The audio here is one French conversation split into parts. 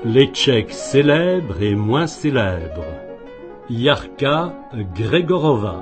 Les Tchèques célèbres et moins célèbres. Yarka Grégorova.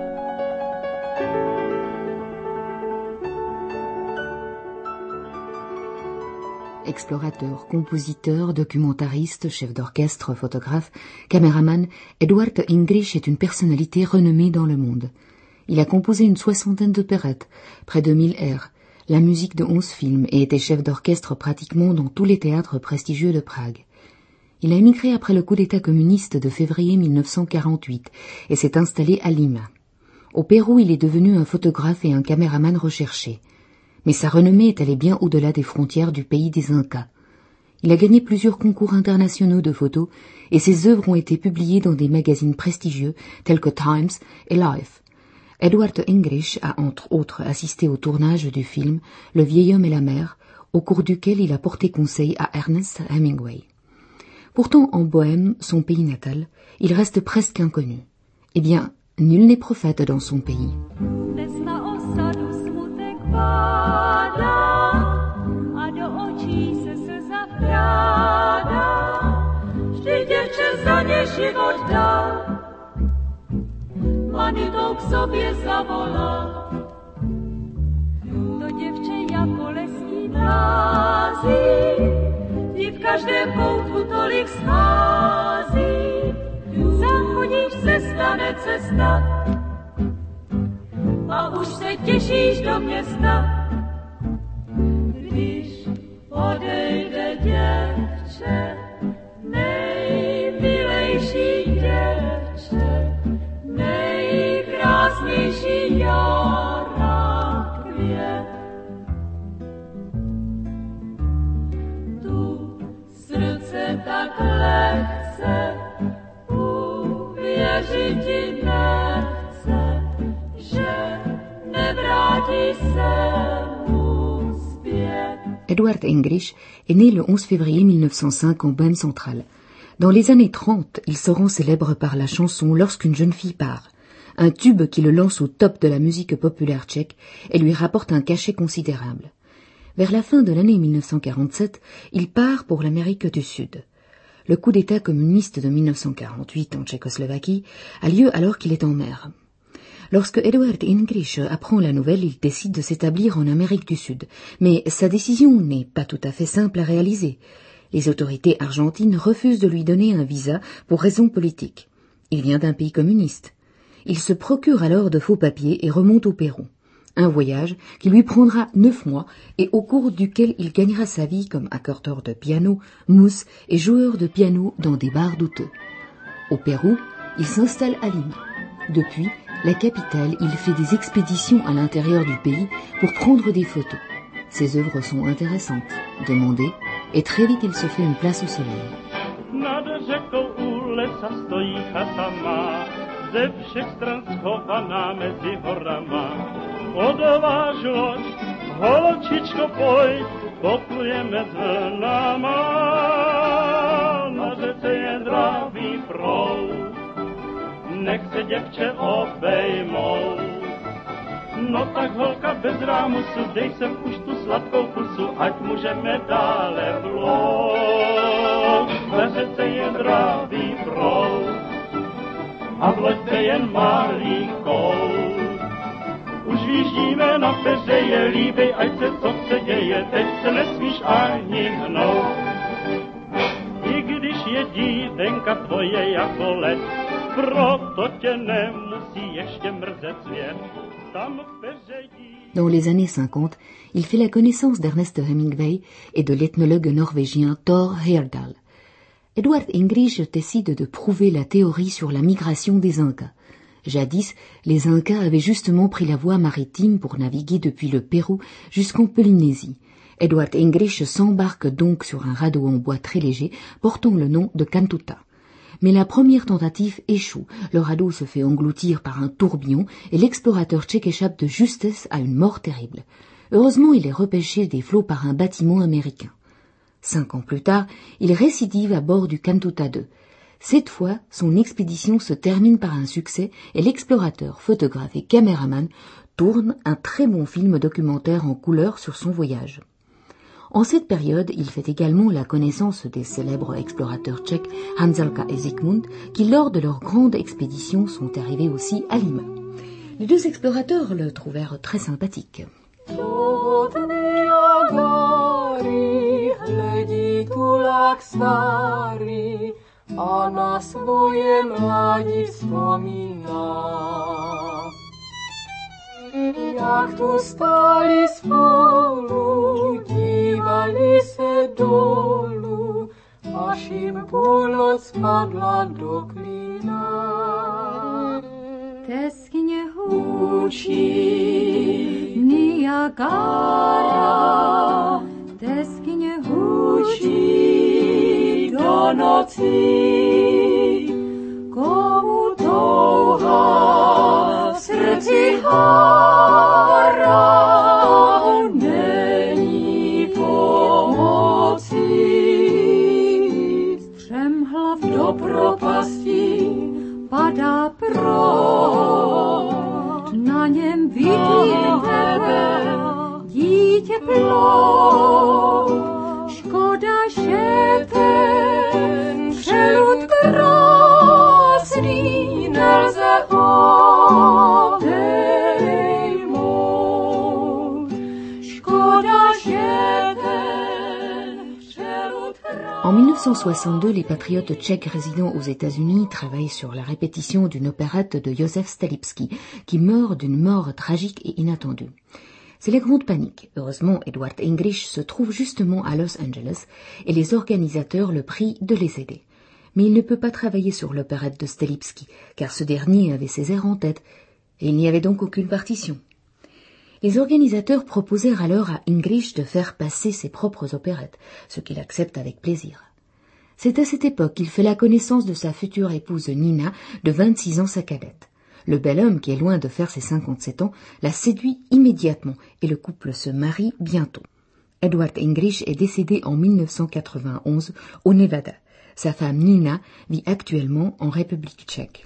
Explorateur, compositeur, documentariste, chef d'orchestre, photographe, caméraman, Edward Ingrish est une personnalité renommée dans le monde. Il a composé une 60aine d'opérettes, près de 1000 airs, la musique de 11 films et était chef d'orchestre pratiquement dans tous les théâtres prestigieux de Prague. Il a émigré après le coup d'État communiste de février 1948 et s'est installé à Lima. Au Pérou, il est devenu un photographe et un caméraman recherché. Mais sa renommée est allée bien au-delà des frontières du pays des Incas. Il a gagné plusieurs concours internationaux de photos et ses œuvres ont été publiées dans des magazines prestigieux tels que Times et Life. Edward Ingrish a entre autres assisté au tournage du film Le vieil homme et la mer, au cours duquel il a porté conseil à Ernest Hemingway. Pourtant, en Bohême, son pays natal, il reste presque inconnu. Eh bien, nul n'est prophète dans son pays. A do očí se zakrádá, vždy děvče za ně život dá, vanitou k sobě zavolá. To děvče jako lesní vrází, kdy v každém koutku tolik schází, zachodíš se stane cesta a už se těšíš do města. Když odejde děvče, nejmilejší děvče, nejkrásnější jara květ. Tu srdce tak lehce uvěřit ti nechce, že nevrátí se. Edward Ingrish est né le 11 février 1905 en Bohême centrale. Dans les années 30, il se rend célèbre par la chanson Lorsqu'une jeune fille part, un tube qui le lance au top de la musique populaire tchèque et lui rapporte un cachet considérable. Vers la fin de l'année 1947, il part pour l'Amérique du Sud. Le coup d'État communiste de 1948 en Tchécoslovaquie a lieu alors qu'il est en mer. Lorsque Edward Ingrish apprend la nouvelle, il décide de s'établir en Amérique du Sud. Mais sa décision n'est pas tout à fait simple à réaliser. Les autorités argentines refusent de lui donner un visa pour raisons politiques. Il vient d'un pays communiste. Il se procure alors de faux papiers et remonte au Pérou. Un voyage qui lui prendra 9 mois et au cours duquel il gagnera sa vie comme accordeur de piano, mousse et joueur de piano dans des bars douteux. Au Pérou, il s'installe à Lima. Depuis la capitale, il fait des expéditions à l'intérieur du pays pour prendre des photos. Ses œuvres sont intéressantes, demandées, et très vite il se fait une place au soleil. Nad řekou u lesa stojí chata má, ze všech stran schovaná mezi horama. Odváž loď, holčičko pojď, poplujeme s vlnama. Na řece je dravý proud, nech se děvče obejmou. No tak holka bez rámusu, dej sem už tu sladkou pusu, ať můžeme dále vlout. Na řece je dravý proud a v loďce jen malý kout. Už výjíždíme na peře, je líbej, ať se co se děje, teď se nesmíš ani hnout. I když je dídenka tvoje jako led, proto tě nemusí ještě mrzet svět. Tam v peře Dans les années 50, il fait la connaissance d'Ernest Hemingway et de l'ethnologue norvégien Thor Heyerdahl. Edward Ingrish décide de prouver la théorie sur la migration des Incas. Jadis, les Incas avaient justement pris la voie maritime pour naviguer depuis le Pérou jusqu'en Polynésie. Edward Ingrish s'embarque donc sur un radeau en bois très léger portant le nom de Cantuta. Mais la première tentative échoue, le radeau se fait engloutir par un tourbillon et l'explorateur tchèque échappe de justesse à une mort terrible. Heureusement, il est repêché des flots par un bâtiment américain. 5 ans plus tard, il récidive à bord du Cantuta II. Cette fois, son expédition se termine par un succès et l'explorateur, photographe et caméraman tourne un très bon film documentaire en couleur sur son voyage. En cette période, il fait également la connaissance des célèbres explorateurs tchèques Hanzelka et Zikmund, qui lors de leur grande expédition sont arrivés aussi à Lima. Les deux explorateurs le trouvèrent très sympathique. A na svoje mládí vzpomíná. Jak tu stáli spolu, dívali se dolů, až jim půlnoc padla do klína. Teskně hučí Niagara, teskně hučí do noci, komu touha v srdci hárá, není pomoci. Střemhlav do propasti padá proud, na něm vidím tebe, dítě plod. Škoda, že ten přelud krásný nelze obejmout. Škoda, že ten přelud krásný. En 1962, les patriotes tchèques résidant aux États-Unis travaillent sur la répétition d'une opérette de Józef Stalipski, qui meurt d'une mort tragique et inattendue. C'est la grande panique. Heureusement, Edward English se trouve justement à Los Angeles et les organisateurs le prient de les aider. Mais il ne peut pas travailler sur l'opérette de Stalipski, car ce dernier avait ses airs en tête, et il n'y avait donc aucune partition. Les organisateurs proposèrent alors à English de faire passer ses propres opérettes, ce qu'il accepte avec plaisir. C'est à cette époque qu'il fait la connaissance de sa future épouse Nina, de 26 ans sa cadette. Le bel homme, qui est loin de faire ses 57 ans, la séduit immédiatement et le couple se marie bientôt. Edward English est décédé en 1991 au Nevada. Sa femme Nina vit actuellement en République tchèque.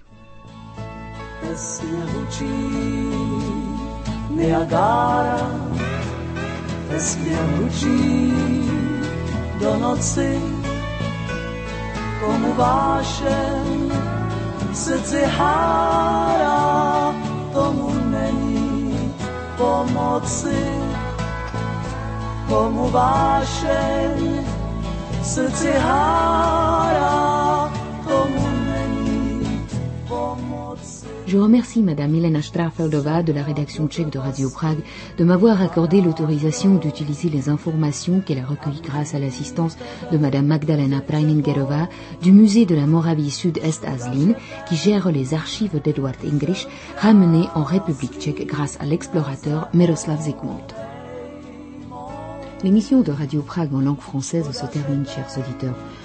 Niagara, vesmír hučí do noci, komu vášeň srdci hárá, tomu není pomoci. Komu vášeň srdci hárá, tomu není pomoci. Je remercie Madame Milena Strafeldová de la rédaction tchèque de Radio Prague de m'avoir accordé l'autorisation d'utiliser les informations qu'elle a recueillies grâce à l'assistance de Madame Magdalena Preiningerová du musée de la Moravie Sud-Est à Zlín, qui gère les archives d'Edward English ramenées en République tchèque grâce à l'explorateur Miroslav Zikmund. L'émission de Radio Prague en langue française se termine, chers auditeurs.